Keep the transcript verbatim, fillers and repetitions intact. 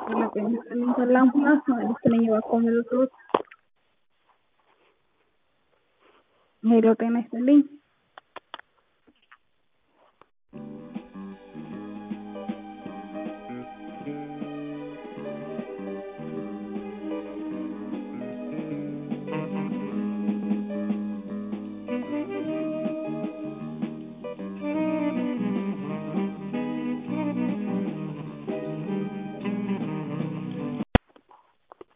ሄሎ ጤና ይስጥልኝ ሰላም ሁናችሁ ማለት ነኝ ባኮመሩት ሄሎ ጤና ይስጥልኝ